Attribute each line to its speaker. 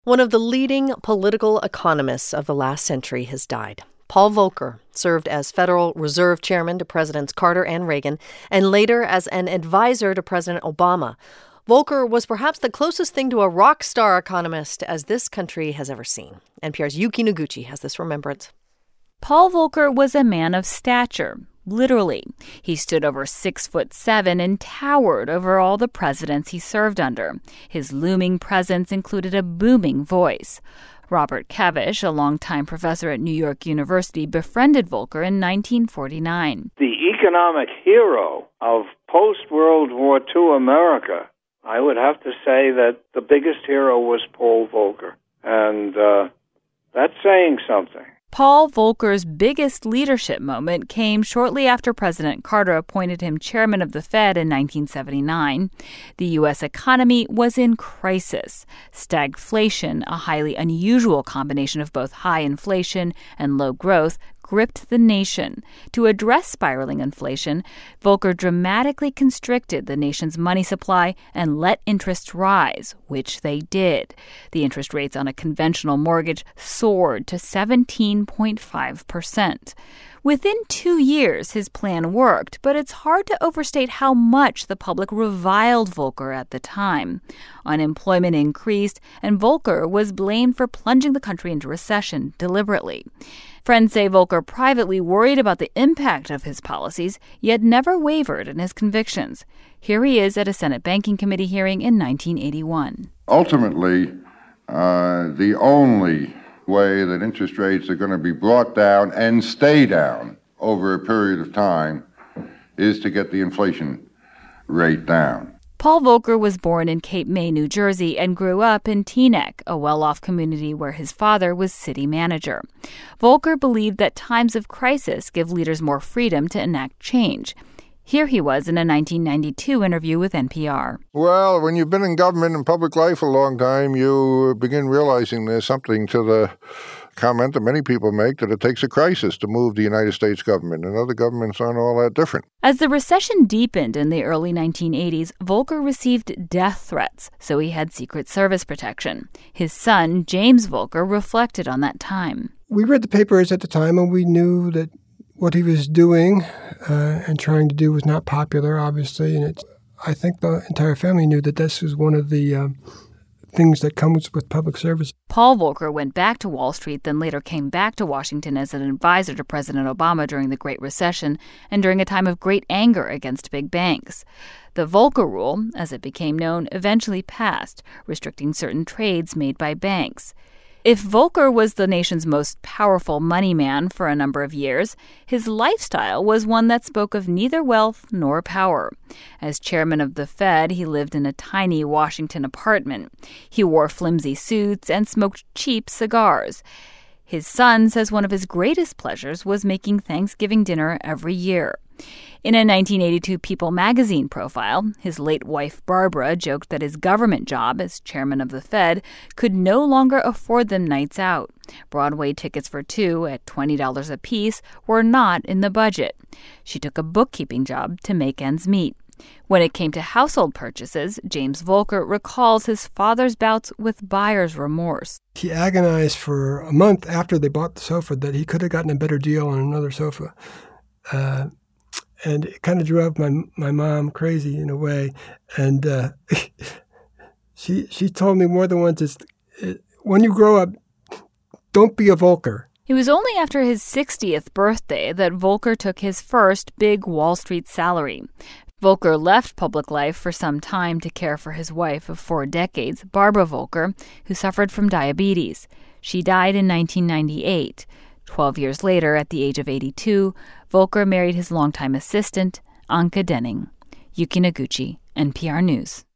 Speaker 1: One of the leading political economists of the last century has died. Paul Volcker served as Federal Reserve Chairman to Presidents Carter and Reagan, and later as an advisor to President Obama. Volcker was perhaps the closest thing to a rock star economist as this country has ever seen. NPR's Yuki Noguchi has this remembrance.
Speaker 2: Paul Volcker was a man of stature. Literally. He stood over 6'7" and towered over all the presidents he served under. His looming presence included a booming voice. Robert Kavish, a longtime professor at New York University, befriended Volcker in 1949.
Speaker 3: The economic hero of post-World War II America, I would have to say that the biggest hero was Paul Volcker. And that's saying something.
Speaker 2: Paul Volcker's biggest leadership moment came shortly after President Carter appointed him chairman of the Fed in 1979. The U.S. economy was in crisis. Stagflation, a highly unusual combination of both high inflation and low growth, gripped the nation. To address spiraling inflation, Volcker dramatically constricted the nation's money supply and let interest rise, which they did. The interest rates on a conventional mortgage soared to 17.5%. Within 2 years, his plan worked, but it's hard to overstate how much the public reviled Volcker at the time. Unemployment increased, and Volcker was blamed for plunging the country into recession deliberately. Friends say Volcker privately worried about the impact of his policies, yet never wavered in his convictions. Here he is at a Senate Banking Committee hearing in 1981.
Speaker 4: Ultimately, the only way that interest rates are going to be brought down and stay down over a period of time is to get the inflation rate down.
Speaker 2: Paul Volcker was born in Cape May, New Jersey, and grew up in Teaneck, a well-off community where his father was city manager. Volcker believed that times of crisis give leaders more freedom to enact change. Here he was in a 1992 interview with NPR.
Speaker 5: Well, when you've been in government and public life a long time, you begin realizing there's something to the comment that many people make that it takes a crisis to move the United States government, and other governments aren't all that different.
Speaker 2: As the recession deepened in the early 1980s, Volcker received death threats, so he had Secret Service protection. His son, James Volcker, reflected on that time.
Speaker 6: We read the papers at the time, and we knew that what he was doing and trying to do was not popular, obviously. And I think the entire family knew that this was one of the things that comes with public service.
Speaker 2: Paul Volcker went back to Wall Street, then later came back to Washington as an advisor to President Obama during the Great Recession and during a time of great anger against big banks. The Volcker Rule, as it became known, eventually passed, restricting certain trades made by banks. If Volcker was the nation's most powerful money man for a number of years, his lifestyle was one that spoke of neither wealth nor power. As chairman of the Fed, he lived in a tiny Washington apartment. He wore flimsy suits and smoked cheap cigars. His son says one of his greatest pleasures was making Thanksgiving dinner every year. In a 1982 People magazine profile, his late wife Barbara joked that his government job as chairman of the Fed could no longer afford them nights out. Broadway tickets for two at $20 apiece were not in the budget. She took a bookkeeping job to make ends meet. When it came to household purchases, James Volcker recalls his father's bouts with buyer's remorse.
Speaker 6: He agonized for a month after they bought the sofa that he could have gotten a better deal on another sofa. And it kind of drove my mom crazy in a way. And she told me more than once, when you grow up, don't be a Volcker.
Speaker 2: It was only after his 60th birthday that Volcker took his first big Wall Street salary. Volcker left public life for some time to care for his wife of 4 decades, Barbara Volcker, who suffered from diabetes. She died in 1998. 12 years later, at the age of 82, Volcker married his longtime assistant, Anke Denning. Yuki Noguchi, NPR News.